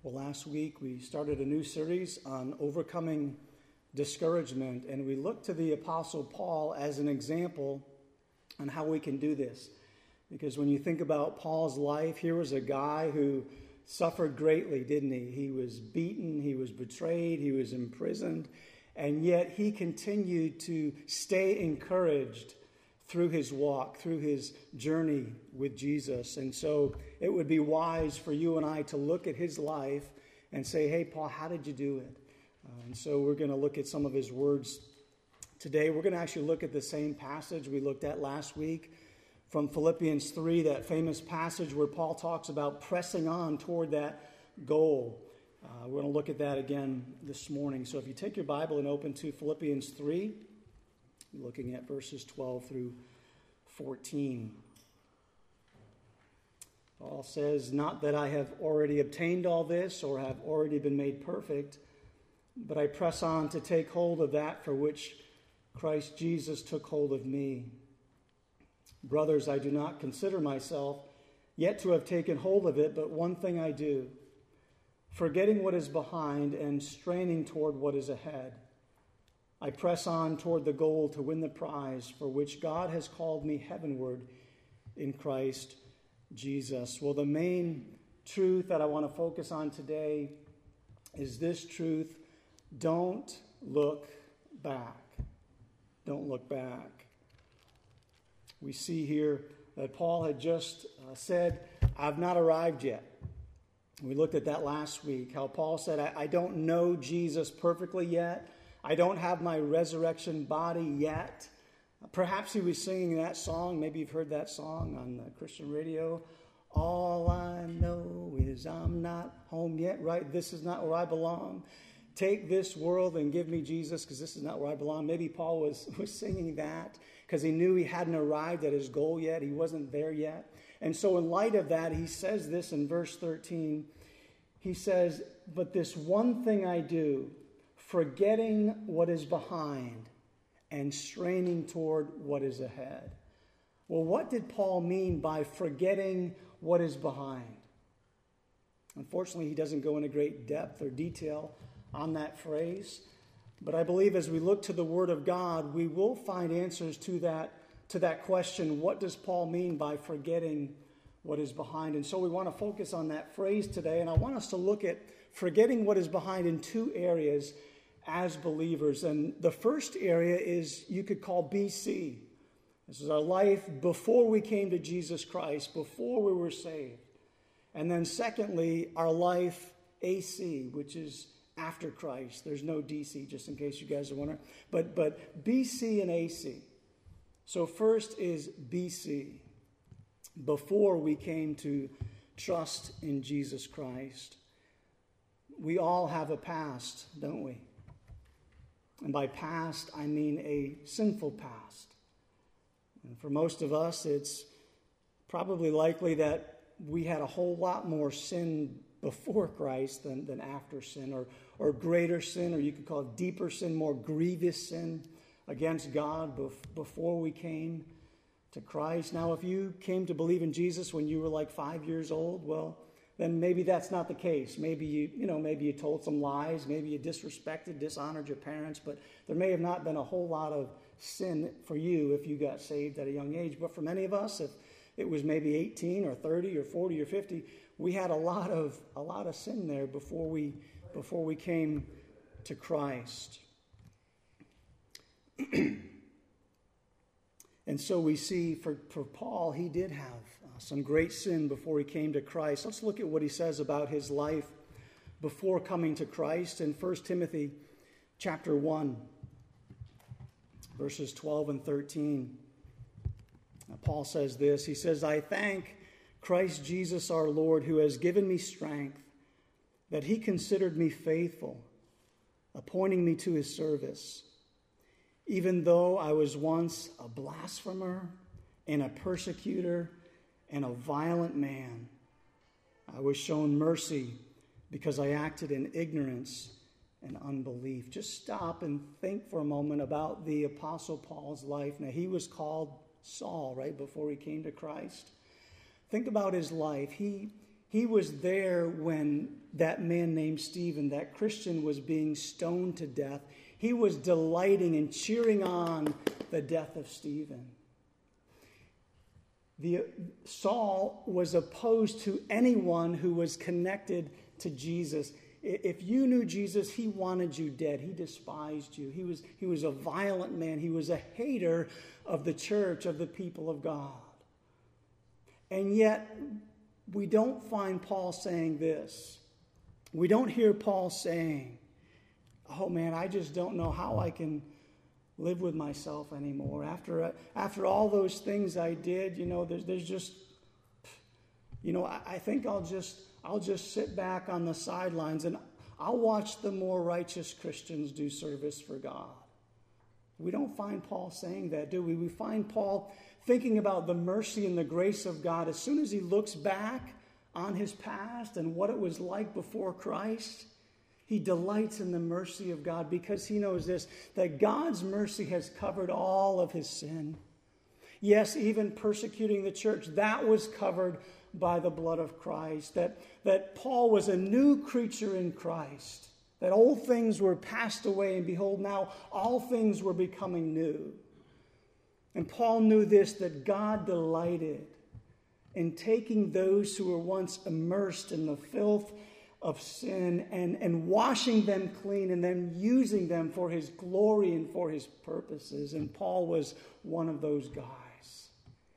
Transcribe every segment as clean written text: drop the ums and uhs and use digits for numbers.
Well, last week we started a new series on overcoming discouragement, and we looked to the Apostle Paul as an example on how we can do this. Because when you think about Paul's life, here was a guy who suffered greatly, didn't he? He was beaten, he was betrayed, he was imprisoned, and yet he continued to stay encouraged through his walk, through his journey with Jesus. And so it would be wise for you and I to look at his life and say, hey, Paul, how did you do it? And so we're going to look at some of his words today. We're going to actually look at the same passage we looked at last week from Philippians 3, that famous passage where Paul talks about pressing on toward that goal. We're going to look at that again this morning. So if you take your Bible and open to Philippians 3, looking at verses 12 through 14. Paul says, not that I have already obtained all this or have already been made perfect, but I press on to take hold of that for which Christ Jesus took hold of me. Brothers, I do not consider myself yet to have taken hold of it, but one thing I do, forgetting what is behind and straining toward what is ahead. I press on toward the goal to win the prize for which God has called me heavenward in Christ Jesus. Well, the main truth that I want to focus on today is this truth: don't look back. Don't look back. We see here that Paul had just said, I've not arrived yet. We looked at that last week, how Paul said, I don't know Jesus perfectly yet. I don't have my resurrection body yet. Perhaps he was singing that song. Maybe you've heard that song on the Christian radio. All I know is I'm not home yet, right? This is not where I belong. Take this world and give me Jesus, because this is not where I belong. Maybe Paul was singing that because he knew he hadn't arrived at his goal yet. He wasn't there yet. And so in light of that, he says this in verse 13. He says, but this one thing I do, forgetting what is behind and straining toward what is ahead. Well, what did Paul mean by forgetting what is behind? Unfortunately, he doesn't go into great depth or detail on that phrase. But I believe as we look to the Word of God, we will find answers to that question, what does Paul mean by forgetting what is behind? And so we want to focus on that phrase today. And I want us to look at forgetting what is behind in two areas as believers. And the first area is you could call BC. This is our life before we came to Jesus Christ, before we were saved. And then secondly, our life AC, which is after Christ. There's no DC, just in case you guys are wondering. But BC and AC. So first is BC, before we came to trust in Jesus Christ. We all have a past, don't we? And by past, I mean a sinful past. And for most of us, it's probably likely that we had a whole lot more sin before Christ than after sin, or greater sin, or you could call it deeper sin, more grievous sin against God before we came to Christ. Now, if you came to believe in Jesus when you were like 5 years old, well, then maybe that's not the case. Maybe you told some lies, maybe you disrespected, dishonored your parents, but there may have not been a whole lot of sin for you if you got saved at a young age. But for many of us, if it was maybe 18 or 30 or 40 or 50, we had a lot of sin there before we came to Christ. And so we see for Paul, he did have some great sin before he came to Christ. Let's look at what he says about his life before coming to Christ in 1 Timothy chapter 1, verses 12 and 13. Paul says this. He says, I thank Christ Jesus our Lord, who has given me strength, that he considered me faithful, appointing me to his service. Even though I was once a blasphemer and a persecutor and a violent man, I was shown mercy because I acted in ignorance and unbelief. Just stop and think for a moment about the Apostle Paul's life. Now, he was called Saul, right, before he came to Christ. Think about his life. He He was there when that man named Stephen, that Christian, was being stoned to death. He was delighting and cheering on the death of Stephen. Saul was opposed to anyone who was connected to Jesus. If you knew Jesus, he wanted you dead. He despised you. He was a violent man. He was a hater of the church, of the people of God. And yet, we don't find Paul saying this. We don't hear Paul saying, oh man, I just don't know how I can live with myself anymore. After all those things I did, there's just, I think I'll just sit back on the sidelines and I'll watch the more righteous Christians do service for God. We don't find Paul saying that, do we? We find Paul thinking about the mercy and the grace of God as soon as he looks back on his past and what it was like before Christ. He delights in the mercy of God because he knows this, that God's mercy has covered all of his sin. Yes, even persecuting the church, that was covered by the blood of Christ. That Paul was a new creature in Christ. That old things were passed away, and behold, now all things were becoming new. And Paul knew this, that God delighted in taking those who were once immersed in the filth of sin and washing them clean and then using them for his glory and for his purposes. And Paul was one of those guys.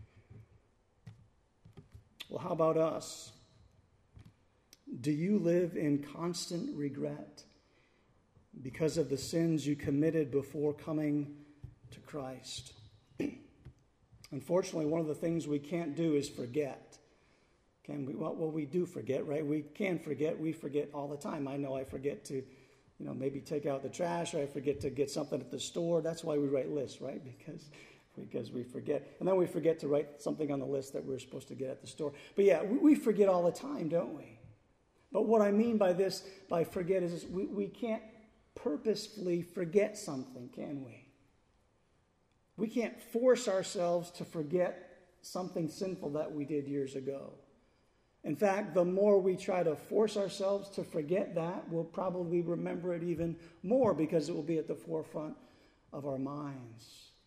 Well, how about us? Do you live in constant regret because of the sins you committed before coming to Christ? Unfortunately, one of the things we can't do is forget. Can we? Well, we do forget, right? We can forget. We forget all the time. I know I forget to, maybe take out the trash, or I forget to get something at the store. That's why we write lists, right? Because we forget. And then we forget to write something on the list that we're supposed to get at the store. But yeah, we forget all the time, don't we? But what I mean by this, by forget, is we can't purposefully forget something, can we? We can't force ourselves to forget something sinful that we did years ago. In fact, the more we try to force ourselves to forget that, we'll probably remember it even more because it will be at the forefront of our minds.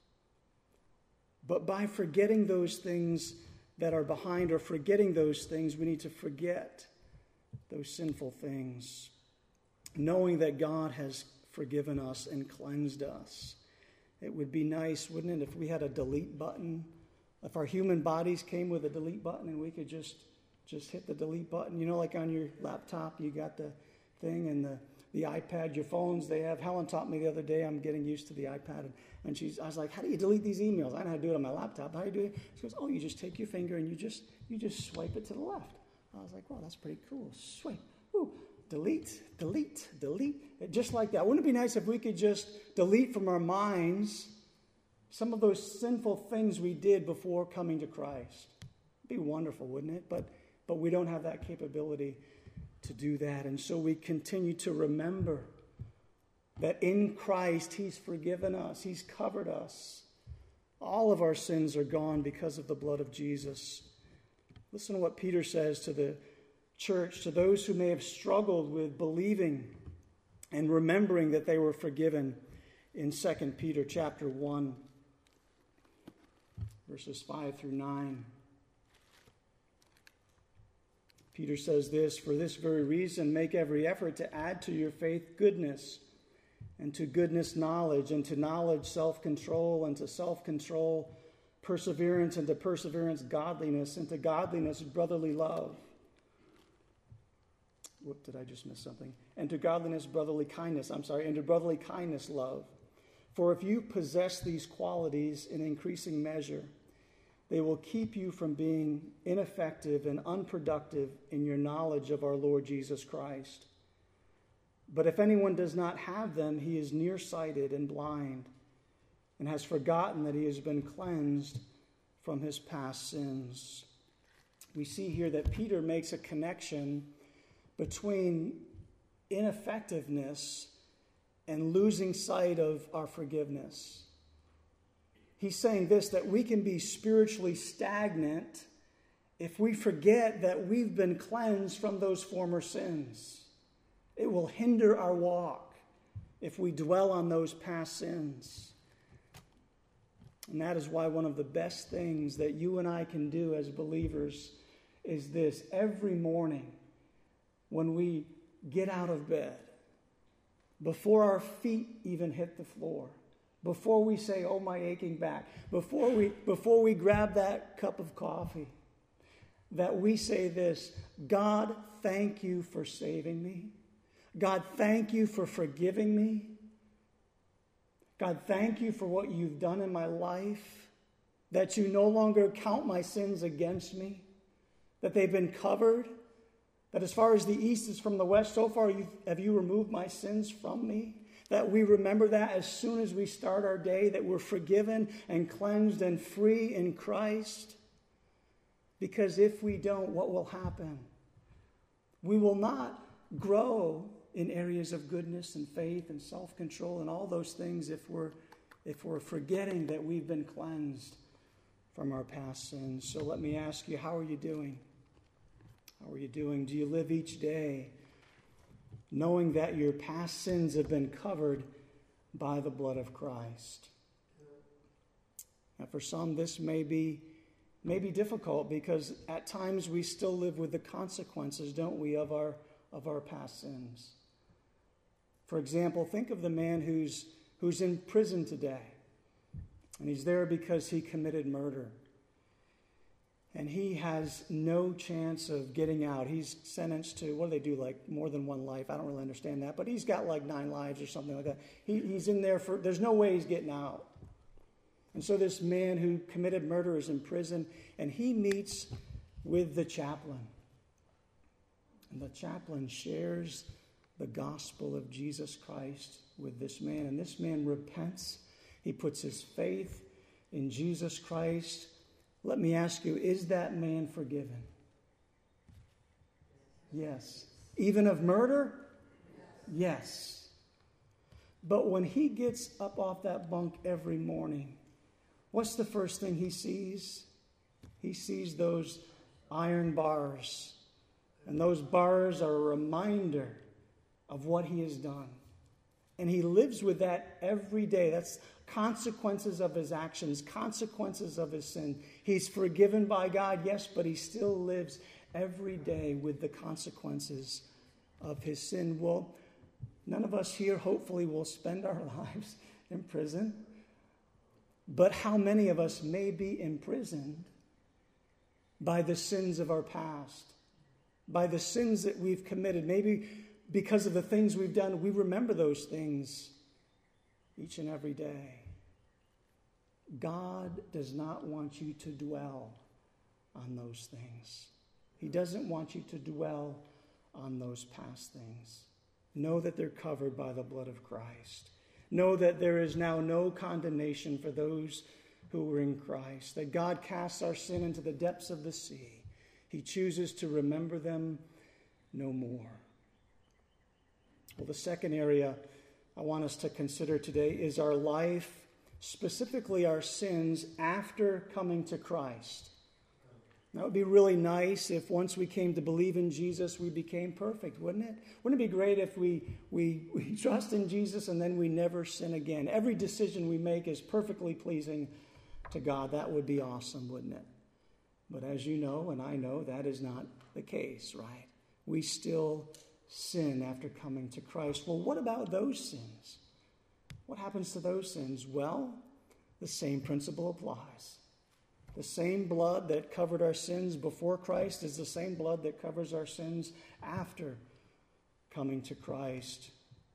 But by forgetting those things that are behind, or forgetting those things, we need to forget those sinful things, knowing that God has forgiven us and cleansed us. It would be nice, wouldn't it, if we had a delete button, if our human bodies came with a delete button and we could just hit the delete button. Like on your laptop, you got the thing, and the iPad, your phones, they have. Helen taught me the other day, I'm getting used to the iPad, and I was like, how do you delete these emails? I know how to do it on my laptop. How do you do it? She goes, you just take your finger and you just swipe it to the left. I was like, wow, that's pretty cool. Swipe. Ooh. Delete. Just like that. Wouldn't it be nice if we could just delete from our minds some of those sinful things we did before coming to Christ? It'd be wonderful, wouldn't it? But we don't have that capability to do that. And so we continue to remember that in Christ, He's forgiven us. He's covered us. All of our sins are gone because of the blood of Jesus. Listen to what Peter says to the church, to those who may have struggled with believing and remembering that they were forgiven, in 2 Peter chapter 1, verses 5 through 9. Peter says this, "For this very reason, make every effort to add to your faith goodness, and to goodness knowledge, and to knowledge self-control, and to self-control perseverance, and to perseverance godliness, and to godliness brotherly love." Did I just miss something? And to godliness brotherly kindness. And to brotherly kindness love. For if you possess these qualities in increasing measure, they will keep you from being ineffective and unproductive in your knowledge of our Lord Jesus Christ. But if anyone does not have them, he is nearsighted and blind, and has forgotten that he has been cleansed from his past sins. We see here that Peter makes a connection between ineffectiveness and losing sight of our forgiveness. He's saying this, that we can be spiritually stagnant if we forget that we've been cleansed from those former sins. It will hinder our walk if we dwell on those past sins. And that is why one of the best things that you and I can do as believers is this. Every morning when we get out of bed, before our feet even hit the floor, before we say, "Oh, my aching back," before we grab that cup of coffee, that we say this: "God, thank you for saving me. God, thank you for forgiving me. God, thank you for what you've done in my life, that you no longer count my sins against me, that they've been covered, that as far as the east is from the west, so far have you removed my sins from me." That we remember that as soon as we start our day, that we're forgiven and cleansed and free in Christ. Because if we don't, what will happen? We will not grow in areas of goodness and faith and self-control and all those things if we're forgetting that we've been cleansed from our past sins. So let me ask you, how are you doing? How are you doing? Do you live each day knowing that your past sins have been covered by the blood of Christ? Now, for some, this may be difficult because at times we still live with the consequences, don't we, of our past sins. For example, think of the man who's in prison today. And he's there because he committed murder. And he has no chance of getting out. He's sentenced to, what do they do, like more than one life? I don't really understand that. But he's got like 9 lives or something like that. He's in there there's no way he's getting out. And so this man who committed murder is in prison, and he meets with the chaplain. And the chaplain shares the gospel of Jesus Christ with this man. And this man repents. He puts his faith in Jesus Christ. Let me ask you, is that man forgiven? Yes. Even of murder? Yes. But when he gets up off that bunk every morning, what's the first thing he sees? He sees those iron bars. And those bars are a reminder of what he has done. And he lives with that every day. That's consequences of his actions, consequences of his sin. He's forgiven by God, yes, but he still lives every day with the consequences of his sin. Well, none of us here, hopefully, will spend our lives in prison. But how many of us may be imprisoned by the sins of our past, by the sins that we've committed? Maybe because of the things we've done, we remember those things each and every day. God does not want you to dwell on those things. He doesn't want you to dwell on those past things. Know that they're covered by the blood of Christ. Know that there is now no condemnation for those who are in Christ. That God casts our sin into the depths of the sea. He chooses to remember them no more. Well, the second area I want us to consider today is our life, specifically our sins, after coming to Christ. That would be really nice if once we came to believe in Jesus, we became perfect, wouldn't it? Wouldn't it be great if we trust in Jesus and then we never sin again? Every decision we make is perfectly pleasing to God. That would be awesome, wouldn't it? But as you know, and I know, that is not the case, right? We still sin after coming to Christ. Well, what about those sins? What happens to those sins? Well, the same principle applies. The same blood that covered our sins before Christ is the same blood that covers our sins after coming to Christ.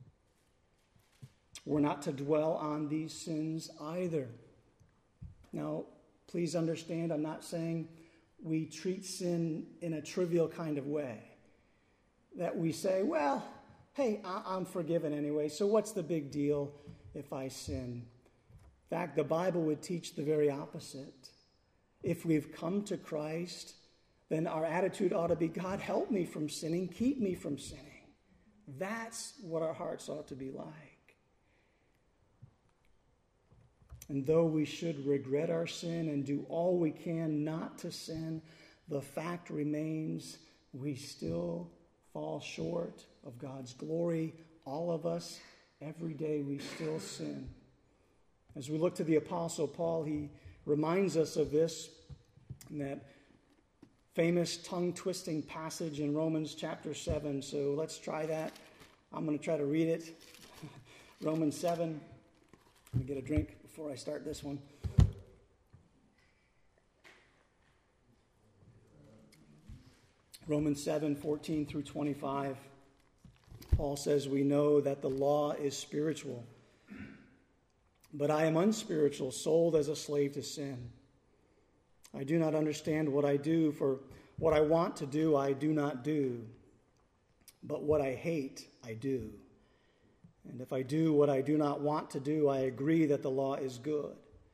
We're not to dwell on these sins either. Now, please understand, I'm not saying we treat sin in a trivial kind of way. That we say, well, hey, I'm forgiven anyway, so what's the big deal if I sin? In fact, the Bible would teach the very opposite. If we've come to Christ, then our attitude ought to be, God, help me from sinning, keep me from sinning. That's what our hearts ought to be like. And though we should regret our sin and do all we can not to sin, the fact remains we still fall short of God's glory. All of us, every day we still sin. As we look to the Apostle Paul, he reminds us of this in that famous tongue-twisting passage in Romans chapter 7. So let's try that. I'm going to try to read it. Romans 7. Let me get a drink before I start this one. Romans 7:14 through 25. Paul says, "We know that the law is spiritual, but I am unspiritual, sold as a slave to sin. I do not understand what I do, for what I want to do I do not do, but what I hate I do. And if I do what I do not want to do, I agree that the law is good.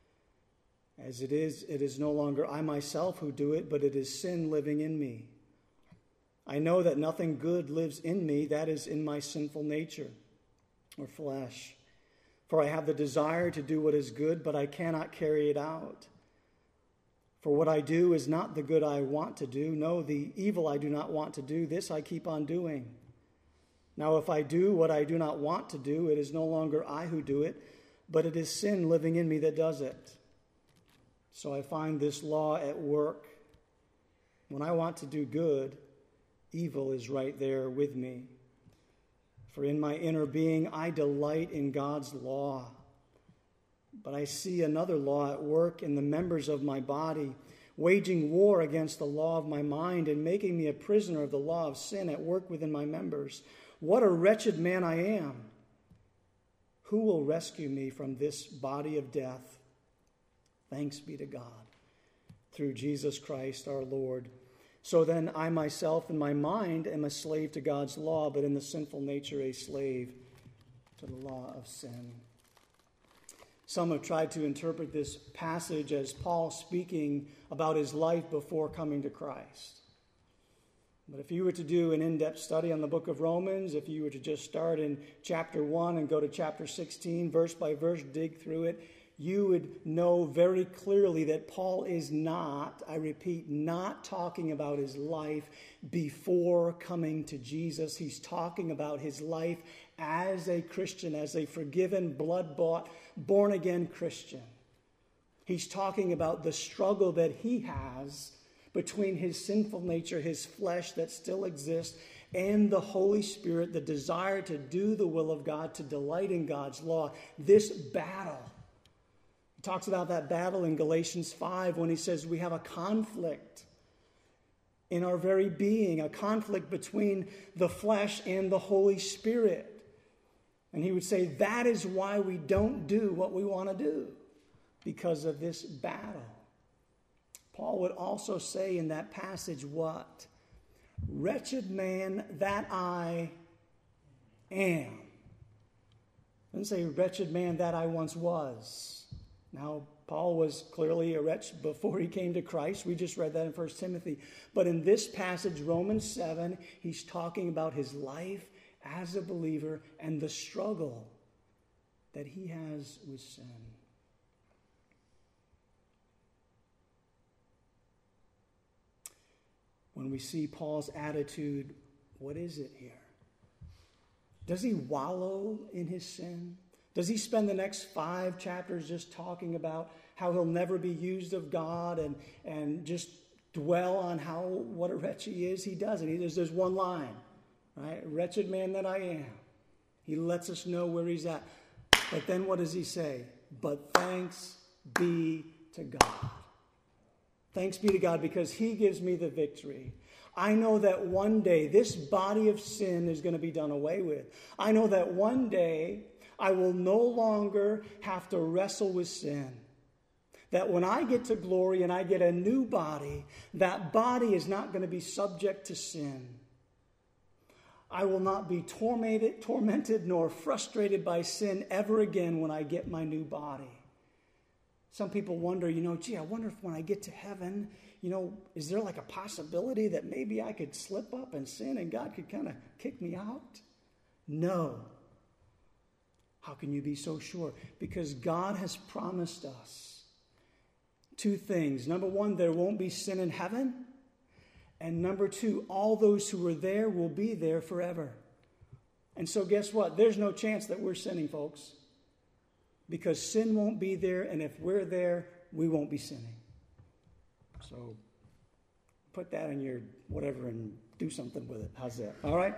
As it is no longer I myself who do it, but it is sin living in me. I know that nothing good lives in me, that is, in my sinful nature, or flesh. For I have the desire to do what is good, but I cannot carry it out. For what I do is not the good I want to do. No, the evil I do not want to do, this I keep on doing. Now if I do what I do not want to do, it is no longer I who do it, but it is sin living in me that does it. So I find this law at work. When I want to do good, evil is right there with me. For in my inner being, I delight in God's law. But I see another law at work in the members of my body, waging war against the law of my mind and making me a prisoner of the law of sin at work within my members. What a wretched man I am! Who will rescue me from this body of death? Thanks be to God, through Jesus Christ our Lord. So then I myself in my mind am a slave to God's law, but in the sinful nature a slave to the law of sin." Some have tried to interpret this passage as Paul speaking about his life before coming to Christ. But if you were to do an in-depth study on the book of Romans, if you were to just start in chapter 1 and go to chapter 16, verse by verse, dig through it, you would know very clearly that Paul is not, I repeat, not talking about his life before coming to Jesus. He's talking about his life as a Christian, as a forgiven, blood-bought, born-again Christian. He's talking about the struggle that he has between his sinful nature, his flesh that still exists, and the Holy Spirit, the desire to do the will of God, to delight in God's law. This battle. He talks about that battle in Galatians 5 when he says we have a conflict in our very being, a conflict between the flesh and the Holy Spirit. And he would say that is why we don't do what we want to do, because of this battle. Paul would also say in that passage what? Wretched man that I am. Doesn't say wretched man that I once was. Now, Paul was clearly a wretch before he came to Christ. We just read that in 1 Timothy. But in this passage, Romans 7, he's talking about his life as a believer and the struggle that he has with sin. When we see Paul's attitude, what is it here? Does he wallow in his sin? Does he spend the next 5 chapters just talking about how he'll never be used of God and just dwell on what a wretch he is? He doesn't. There's one line, right? Wretched man that I am. He lets us know where he's at. But then what does he say? But thanks be to God. Thanks be to God, because he gives me the victory. I know that one day this body of sin is going to be done away with. I know that one day I will no longer have to wrestle with sin. That when I get to glory and I get a new body, that body is not going to be subject to sin. I will not be tormented nor frustrated by sin ever again when I get my new body. Some people wonder, I wonder if when I get to heaven, is there like a possibility that maybe I could slip up and sin and God could kind of kick me out? No. How can you be so sure? Because God has promised us 2 things. Number 1, there won't be sin in heaven. And number two, all those who were there will be there forever. And so guess what? There's no chance that we're sinning, folks. Because sin won't be there, and if we're there, we won't be sinning. So put that in your whatever and do something with it. How's that? All right?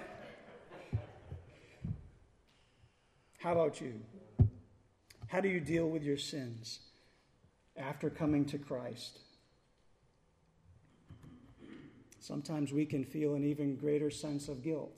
How about you? How do you deal with your sins after coming to Christ? Sometimes we can feel an even greater sense of guilt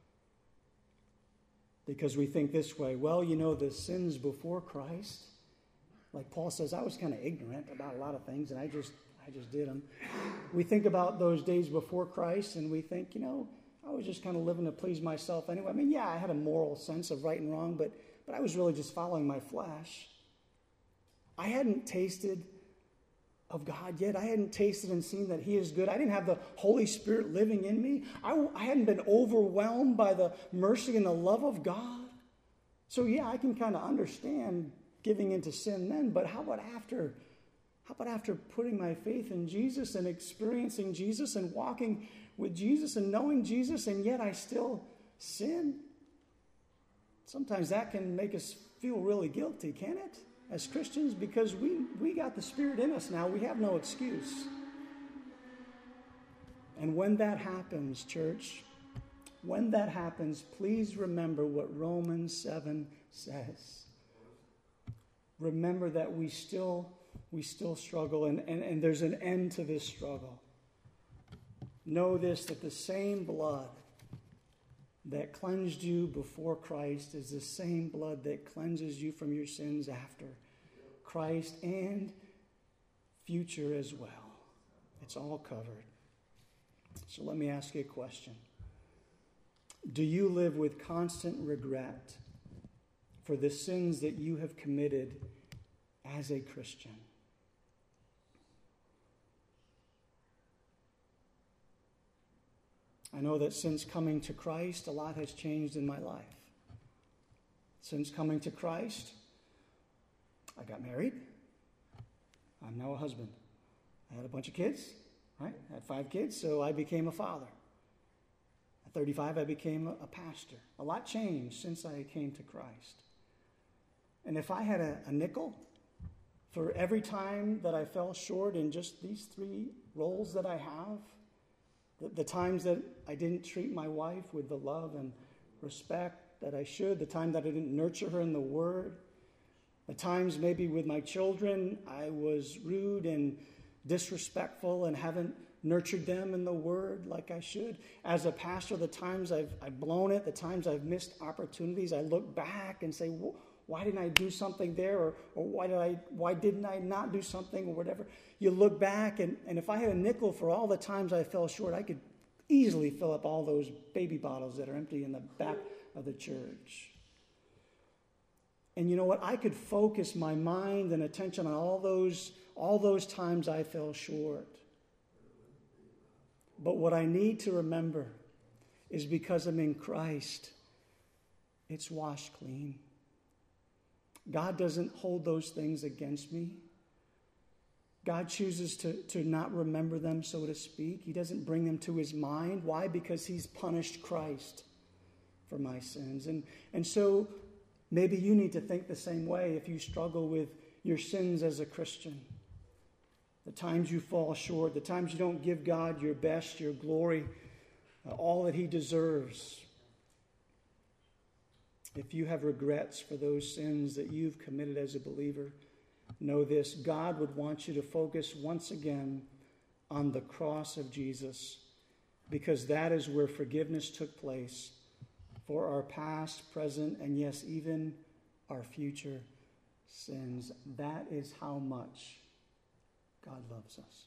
because we think this way, well, you know, the sins before Christ, like Paul says, I was kind of ignorant about a lot of things and I just did them. We think about those days before Christ and we think, you know, I was just kind of living to please myself anyway. I mean, yeah, I had a moral sense of right and wrong, but I was really just following my flesh. I hadn't tasted of God yet. I hadn't tasted and seen that He is good. I didn't have the Holy Spirit living in me. I hadn't been overwhelmed by the mercy and the love of God. So yeah, I can kind of understand giving into sin then, but how about after? How about after putting my faith in Jesus and experiencing Jesus and walking with Jesus and knowing Jesus, and yet I still sin? Sometimes that can make us feel really guilty, can't it? As Christians, because we got the Spirit in us now. We have no excuse. And when that happens, church, when that happens, please remember what Romans 7 says. Remember that we still struggle, and there's an end to this struggle. Know this, that the same blood that cleansed you before Christ is the same blood that cleanses you from your sins after Christ and future as well. It's all covered. So let me ask you a question. Do you live with constant regret for the sins that you have committed as a Christian? I know that since coming to Christ, a lot has changed in my life. Since coming to Christ, I got married. I'm now a husband. I had a bunch of kids, right? I had 5 kids, so I became a father. At 35, I became a pastor. A lot changed since I came to Christ. And if I had a nickel for every time that I fell short in just these 3 roles that I have, the times that I didn't treat my wife with the love and respect that I should, the time that I didn't nurture her in the Word, the times maybe with my children I was rude and disrespectful and haven't nurtured them in the Word like I should. As a pastor, the times I've blown it, the times I've missed opportunities, I look back and say, why didn't I do something there? Or why didn't I not do something or whatever? You look back, and if I had a nickel for all the times I fell short, I could easily fill up all those baby bottles that are empty in the back of the church. And you know what? I could focus my mind and attention on all those times I fell short. But what I need to remember is because I'm in Christ, it's washed clean. God doesn't hold those things against me. God chooses to not remember them, so to speak. He doesn't bring them to his mind. Why? Because he's punished Christ for my sins. And so maybe you need to think the same way if you struggle with your sins as a Christian. The times you fall short, the times you don't give God your best, your glory, all that he deserves. If you have regrets for those sins that you've committed as a believer, know this: God would want you to focus once again on the cross of Jesus, because that is where forgiveness took place for our past, present, and yes, even our future sins. That is how much God loves us.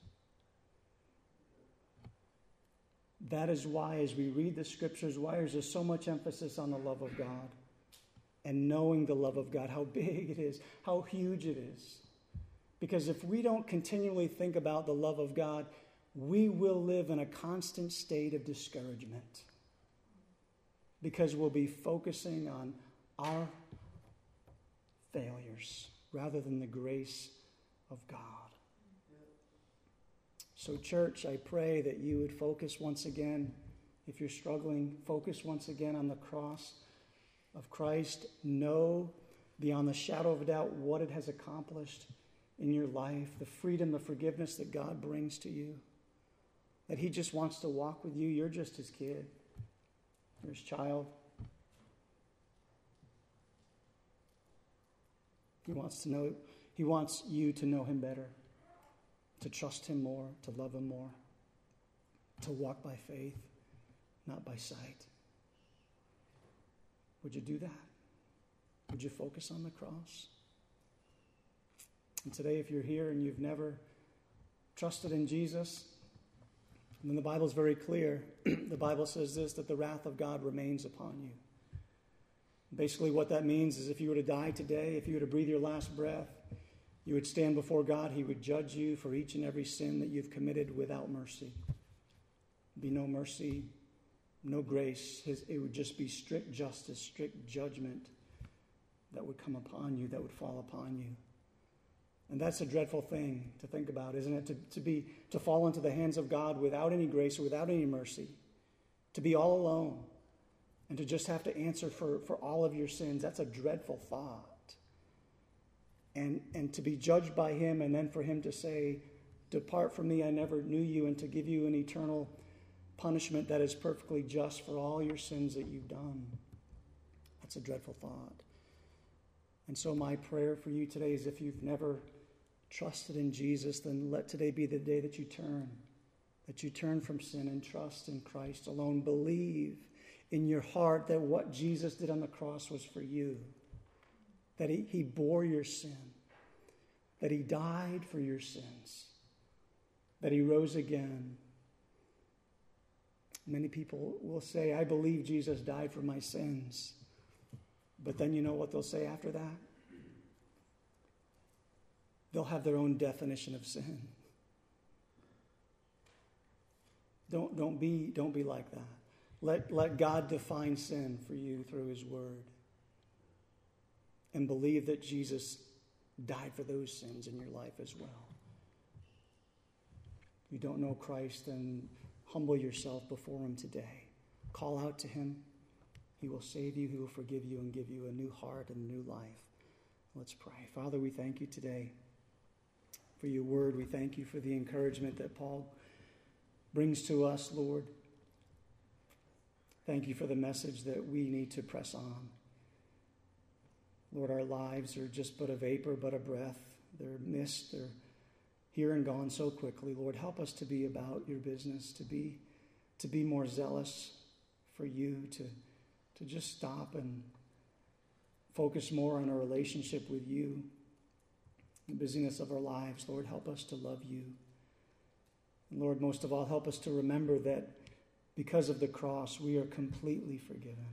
That is why, as we read the scriptures, why there's so much emphasis on the love of God and knowing the love of God, how big it is, how huge it is. Because if we don't continually think about the love of God, we will live in a constant state of discouragement, because we'll be focusing on our failures rather than the grace of God. So church, I pray that you would focus once again, if you're struggling, focus once again on the cross of Christ. Know beyond the shadow of a doubt what it has accomplished in your life, the freedom, the forgiveness that God brings to you, that he just wants to walk with you. You're just his kid. You're his child. He wants you to know him better, to trust him more, to love him more, to walk by faith, not by sight. Would you do that? Would you focus on the cross? And today, if you're here and you've never trusted in Jesus, then the Bible is very clear. The Bible says this, that the wrath of God remains upon you. Basically, what that means is if you were to die today, if you were to breathe your last breath, you would stand before God. He would judge you for each and every sin that you've committed without mercy. Be no mercy, no grace. It would just be strict justice, strict judgment that would come upon you, that would fall upon you. And that's a dreadful thing to think about, isn't it? To fall into the hands of God without any grace or without any mercy. To be all alone. And to just have to answer for all of your sins. That's a dreadful thought. And to be judged by him, and then for him to say, "Depart from me, I never knew you," and to give you an eternal punishment that is perfectly just for all your sins that you've done. That's a dreadful thought. And so my prayer for you today is, if you've never trusted in Jesus, then let today be the day that you turn from sin and trust in Christ alone. Believe in your heart that what Jesus did on the cross was for you, that he bore your sin, that he died for your sins, that he rose again. Many people will say, "I believe Jesus died for my sins." But then you know what they'll say after that? They'll have their own definition of sin. Don't be like that. Let God define sin for you through his word. And believe that Jesus died for those sins in your life as well. If you don't know Christ, then humble yourself before him today. Call out to him. He will save you. He will forgive you and give you a new heart and a new life. Let's pray. Father, we thank you today for your word. We thank you for the encouragement that Paul brings to us, Lord. Thank you for the message that we need to press on. Lord, our lives are just but a vapor, but a breath. They're mist. They're here and gone so quickly. Lord, help us to be about your business, to be more zealous for you, to just stop and focus more on our relationship with you, the busyness of our lives. Lord, help us to love you. And Lord, most of all, help us to remember that because of the cross, we are completely forgiven.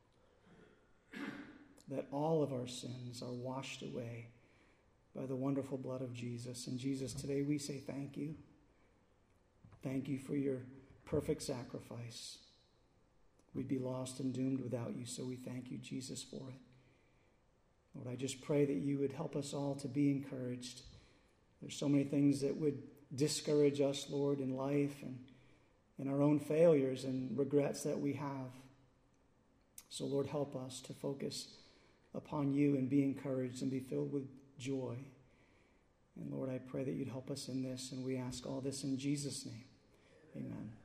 That all of our sins are washed away by the wonderful blood of Jesus. And Jesus, today we say thank you. Thank you for your perfect sacrifice. We'd be lost and doomed without you, so we thank you, Jesus, for it. Lord, I just pray that you would help us all to be encouraged. There's so many things that would discourage us, Lord, in life and in our own failures and regrets that we have. So, Lord, help us to focus upon you and be encouraged and be filled with joy. And, Lord, I pray that you'd help us in this, and we ask all this in Jesus' name. Amen.